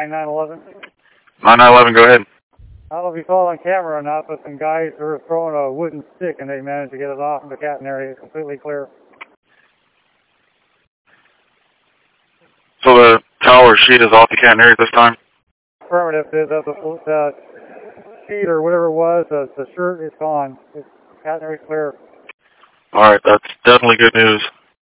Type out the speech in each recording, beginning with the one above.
9911. 9911, go ahead. I don't know if you saw it on camera or not, but some guys were throwing a wooden stick and they managed to get it off in the Catton area. It's completely clear. So the tower sheet is off the Catton area this time? Affirmative. The sheet or whatever it was, the shirt is gone. It's Catton area clear. Alright, that's definitely good news.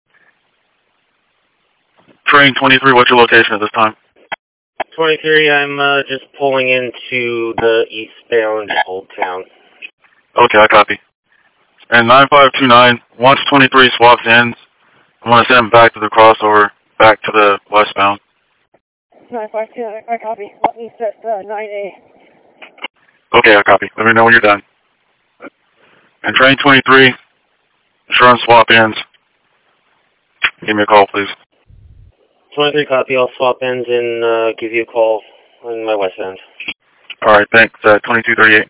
Train 23, what's your location at this time? 23, I'm just pulling into the eastbound Old Town. Okay, I copy. And 9529, once 23 swaps ends, I want to send him back to the crossover, back to the westbound. 9529, I copy. Let me set 9A. Okay, I copy. Let me know when you're done. And train 23, insurance swap ends. Give me a call, please. 23 copy, I'll swap ends and give you a call on my west end. Alright, thanks. 2238.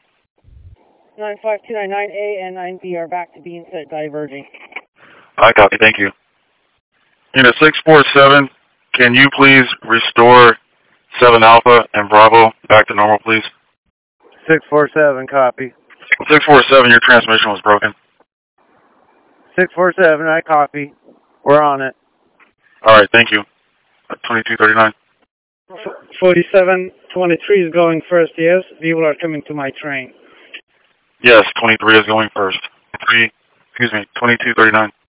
95299A and 9B are back to being set diverging. I copy, thank you. Unit 647, can you please restore 7 Alpha and Bravo back to normal, please? 647, copy. 647, your transmission was broken. 647, I copy. We're on it. Alright, thank you. 2239. 4723 is going first, yes. People are coming to my train. Yes, 23 is going first. 2239.